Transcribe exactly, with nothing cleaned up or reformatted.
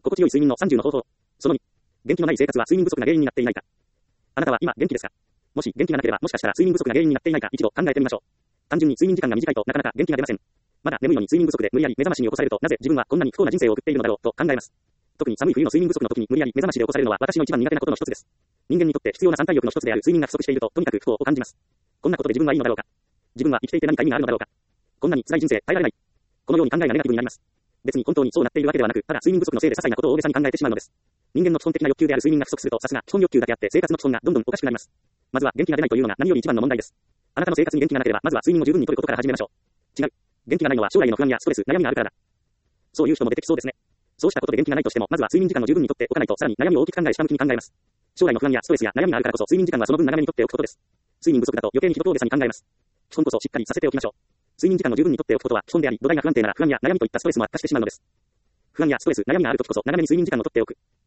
心地よい睡眠のさんじゅうの方法。そのに、元気のない生活は睡眠不足が原因になっていないか。あなたは今元気ですか？もし元気がなければもしかしたら睡眠不足が原因になっていないか一度考えてみましょう。単純に睡眠時間が短いとなかなか元気が出ません。まだ眠いのに睡眠不足で無理やり目覚ましに起こされるとなぜ自分はこんなに不幸な人生を送っているのだろうと考えます。特に寒い冬の睡眠不足の時に無理やり目覚ましで起こされるのは私の一番苦手なことの一つです。人間にとって必要な三体力の一つである睡眠が不足しているととにかく不幸を感じます。こんなことで自分はいいのだろうか。自分は生きていて何か意味があるのだろうか。こんなに辛い人生耐えられない。このように考えがネガティブになります。別に本当にそうなっているわけではなく、ただ睡眠不足のせいで些細なことを大げさに考えてしまうのです。人間の基本的な欲求である睡眠が不足するとさすが基本欲求だけあって生活の基本がどんどんおかしくなります。まずは元気が出ないというのが何より一番の問題です。あなたの生活に元気がなければまずは睡眠を十分にとることから始めましょう。違う。元気がないのは将来の不安やストレス、悩みがあるからだ。そういう人も出てきそうですね。そうしたことで元気がないとしてもまずは睡眠時間を十分にとっておかないとさらに悩みを大きく考え下向きに考えます。将来の不安やストレスや悩みがあるからこそ睡眠時間はその分長めにとっておくことです。睡眠不足だと余計に人と大げさに考えます。基本こそしっかりさせておきましょう。睡眠時間を十分にとっておくことは基本であり、土台が不安定なら不安や悩みといったストレスも悪化してしまうのです。不安やストレス、悩みがあるときこそ長めに睡眠時間をとっておく。